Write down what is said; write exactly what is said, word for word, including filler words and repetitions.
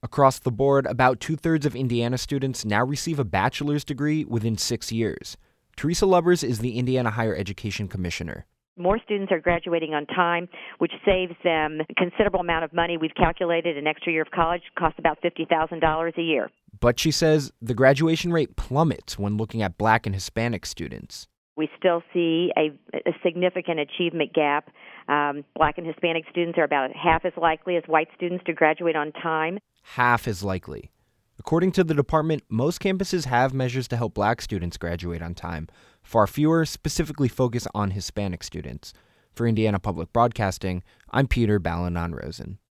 Across the board, about two-thirds of Indiana students now receive a bachelor's degree within six years. Teresa Lubbers is the Indiana Higher Education Commissioner. More students are graduating on time, which saves them a considerable amount of money. We've calculated an extra year of college costs about fifty thousand dollars a year. But she says the graduation rate plummets when looking at Black and Hispanic students. We still see a, a significant achievement gap. Um, Black and Hispanic students are about half as likely as white students to graduate on time. Half as likely. According to the department, most campuses have measures to help Black students graduate on time. Far fewer specifically focus on Hispanic students. For Indiana Public Broadcasting, I'm Peter Balanon-Rosen.